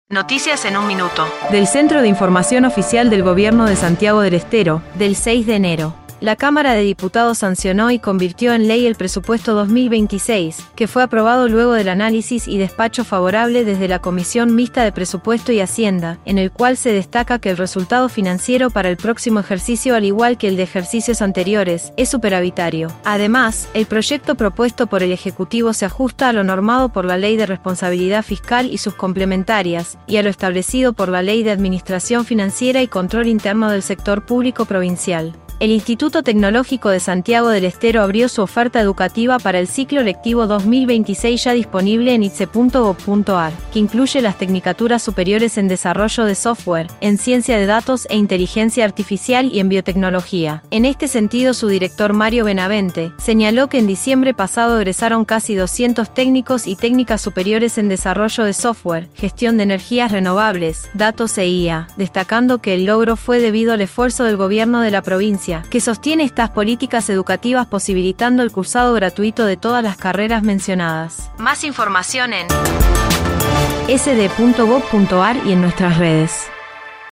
Noticias en un minuto. Del Centro de Información Oficial del Gobierno de Santiago del Estero, del 6 de enero. La Cámara de Diputados sancionó y convirtió en ley el presupuesto 2026, que fue aprobado luego del análisis y despacho favorable desde la Comisión Mixta de Presupuesto y Hacienda, en el cual se destaca que el resultado financiero para el próximo ejercicio, al igual que el de ejercicios anteriores, es superavitario. Además, el proyecto propuesto por el Ejecutivo se ajusta a lo normado por la Ley de Responsabilidad Fiscal y sus complementarias, y a lo establecido por la Ley de Administración Financiera y Control Interno del Sector Público Provincial. El Instituto Tecnológico de Santiago del Estero abrió su oferta educativa para el ciclo lectivo 2026 ya disponible en itce.gov.ar, que incluye las tecnicaturas superiores en desarrollo de software, en ciencia de datos e inteligencia artificial y en biotecnología. En este sentido, su director Mario Benavente señaló que en diciembre pasado egresaron casi 200 técnicos y técnicas superiores en desarrollo de software, gestión de energías renovables, datos e IA, destacando que el logro fue debido al esfuerzo del gobierno de la provincia, que sostiene estas políticas educativas posibilitando el cursado gratuito de todas las carreras mencionadas. Más información en sd.gov.ar y en nuestras redes.